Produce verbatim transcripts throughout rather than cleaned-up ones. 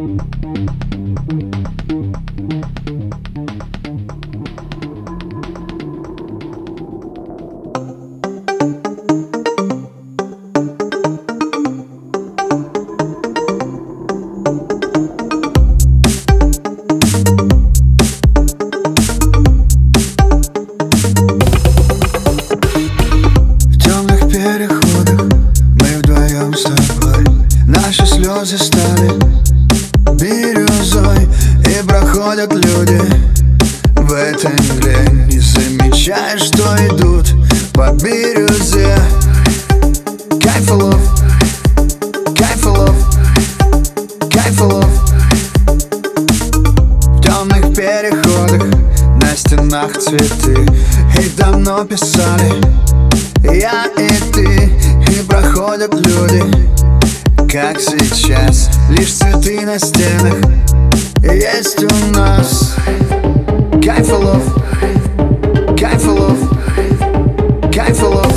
Наши слезы стали бирюзой, и проходят люди в этой мгле. Не замечаешь, что идут по бирюзе. Кайфолов, кайфолов, кайфолов. В темных переходах на стенах цветы, и давно писали я и ты. И проходят люди, как сейчас, лишь цветы на стенах есть у нас. Кайфолов, кайфолов, кайфолов.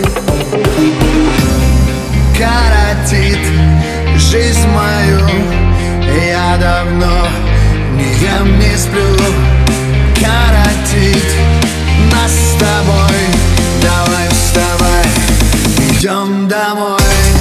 Коротит жизнь мою, я давно не ем, не сплю. Коротит нас с тобой, давай вставай, идем домой.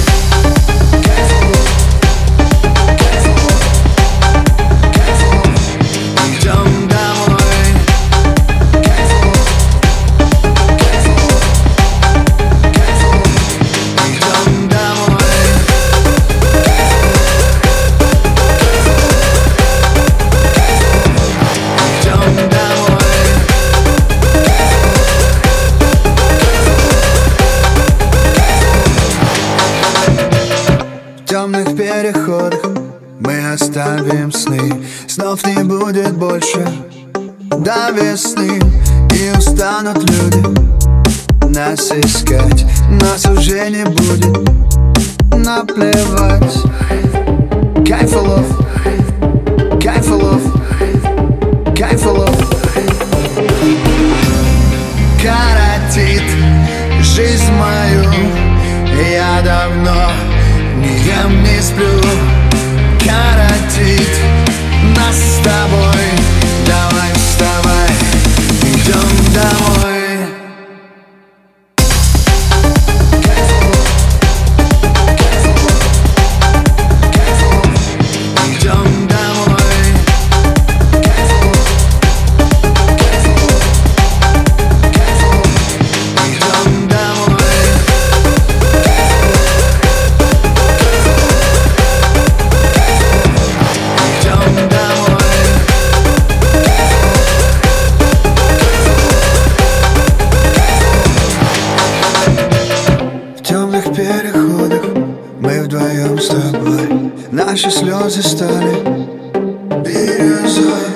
В темных переходах мы оставим сны. Снов не будет больше до весны. И устанут люди нас искать. Нас уже не будет наплевать. Кайфолов, кайфолов, кайфолов. Коротит жизнь мою, я давно не ем, не сплю. Коротит нас с тобой, давай вставай, идем домой. В темных переходах мы вдвоем с тобой. Наши слезы стали бирюзой.